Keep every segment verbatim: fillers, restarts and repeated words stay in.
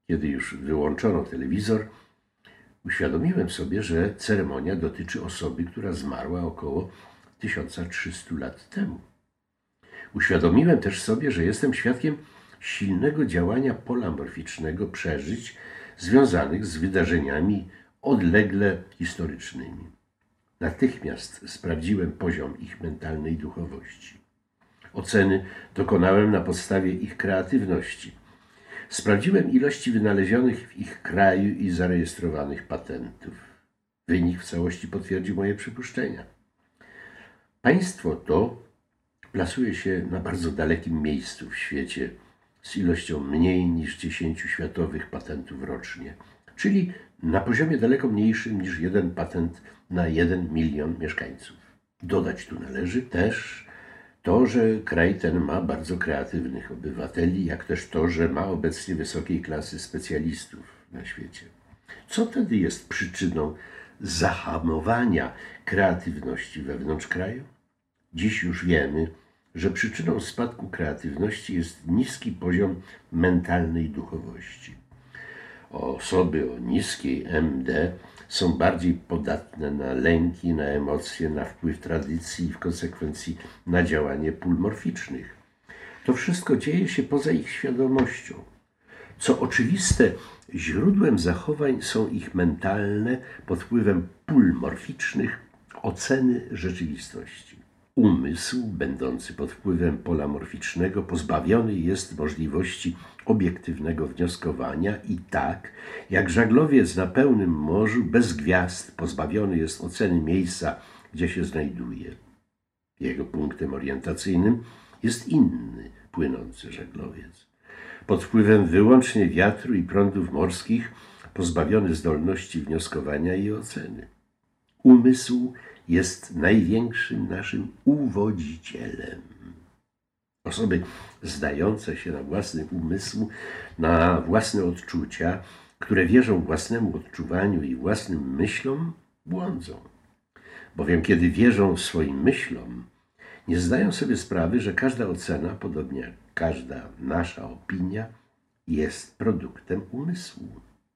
Kiedy już wyłączono telewizor, uświadomiłem sobie, że ceremonia dotyczy osoby, która zmarła około tysiąc trzysta lat temu. Uświadomiłem też sobie, że jestem świadkiem silnego działania pola morficznego przeżyć związanych z wydarzeniami odlegle historycznymi. Natychmiast sprawdziłem poziom ich mentalnej duchowości. Oceny dokonałem na podstawie ich kreatywności. Sprawdziłem ilości wynalezionych w ich kraju i zarejestrowanych patentów. Wynik w całości potwierdził moje przypuszczenia. Państwo to plasuje się na bardzo dalekim miejscu w świecie z ilością mniej niż dziesięciu światowych patentów rocznie, czyli na poziomie daleko mniejszym niż jeden patent na jeden milion mieszkańców. Dodać tu należy też to, że kraj ten ma bardzo kreatywnych obywateli, jak też to, że ma obecnie wysokiej klasy specjalistów na świecie. Co tedy jest przyczyną zahamowania kreatywności wewnątrz kraju? Dziś już wiemy, że przyczyną spadku kreatywności jest niski poziom mentalnej duchowości. Osoby o niskiej M D są bardziej podatne na lęki, na emocje, na wpływ tradycji i w konsekwencji na działanie pól morficznych. To wszystko dzieje się poza ich świadomością. Co oczywiste, źródłem zachowań są ich mentalne, pod wpływem pól morficznych, oceny rzeczywistości. Umysł, będący pod wpływem pola morficznego, pozbawiony jest możliwości obiektywnego wnioskowania i tak, jak żaglowiec na pełnym morzu bez gwiazd pozbawiony jest oceny miejsca, gdzie się znajduje. Jego punktem orientacyjnym jest inny, płynący żaglowiec. Pod wpływem wyłącznie wiatru i prądów morskich, pozbawiony zdolności wnioskowania i oceny. Umysł jest największym naszym uwodzicielem. Osoby zdające się na własny umysł, na własne odczucia, które wierzą własnemu odczuwaniu i własnym myślom, błądzą. Bowiem kiedy wierzą swoim myślom, nie zdają sobie sprawy, że każda ocena, podobnie jak każda nasza opinia, jest produktem umysłu.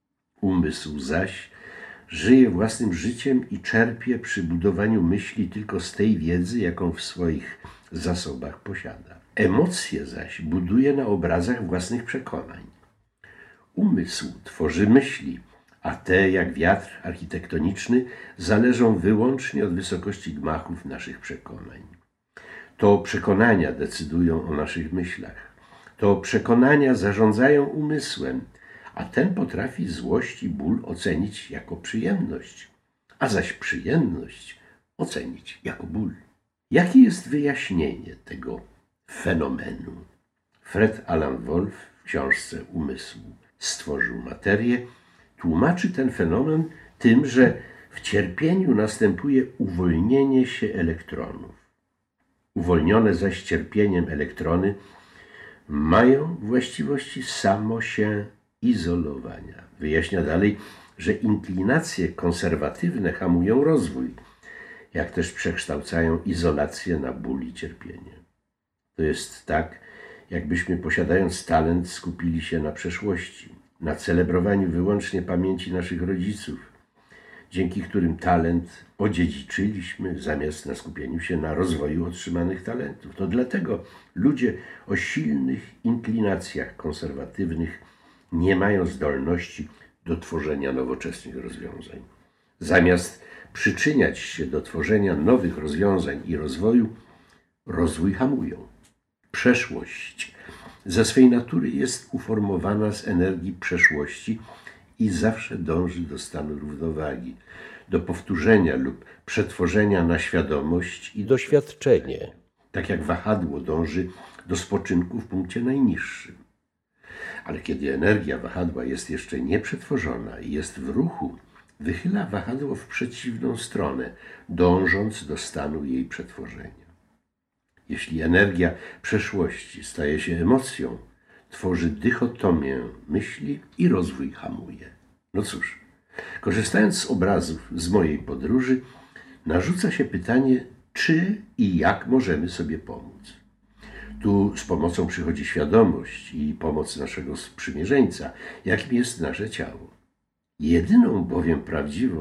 Umysł zaś żyje własnym życiem i czerpie przy budowaniu myśli tylko z tej wiedzy, jaką w swoich zasobach posiada. Emocje zaś buduje na obrazach własnych przekonań. Umysł tworzy myśli, a te, jak wiatr architektoniczny, zależą wyłącznie od wysokości gmachów naszych przekonań. To przekonania decydują o naszych myślach. To przekonania zarządzają umysłem, a ten potrafi złość i ból ocenić jako przyjemność, a zaś przyjemność ocenić jako ból. Jakie jest wyjaśnienie tego fenomenu? Fred Alan Wolf w książce Umysł stworzył materię, tłumaczy ten fenomen tym, że w cierpieniu następuje uwolnienie się elektronów. Uwolnione zaś cierpieniem elektrony mają właściwości samo się izolowania. Wyjaśnia dalej, że inklinacje konserwatywne hamują rozwój, jak też przekształcają izolację na ból i cierpienie. To jest tak, jakbyśmy posiadając talent skupili się na przeszłości, na celebrowaniu wyłącznie pamięci naszych rodziców, dzięki którym talent odziedziczyliśmy, zamiast na skupieniu się na rozwoju otrzymanych talentów. To dlatego ludzie o silnych inklinacjach konserwatywnych nie mają zdolności do tworzenia nowoczesnych rozwiązań. Zamiast przyczyniać się do tworzenia nowych rozwiązań i rozwoju, rozwój hamują. Przeszłość ze swej natury jest uformowana z energii przeszłości i zawsze dąży do stanu równowagi, do powtórzenia lub przetworzenia na świadomość i doświadczenie, tak jak wahadło dąży do spoczynku w punkcie najniższym. Ale kiedy energia wahadła jest jeszcze nieprzetworzona i jest w ruchu, wychyla wahadło w przeciwną stronę, dążąc do stanu jej przetworzenia. Jeśli energia przeszłości staje się emocją, tworzy dychotomię myśli i rozwój hamuje. No cóż, korzystając z obrazów z mojej podróży, narzuca się pytanie, czy i jak możemy sobie pomóc. Tu z pomocą przychodzi świadomość i pomoc naszego sprzymierzeńca, jakim jest nasze ciało. Jedyną bowiem prawdziwą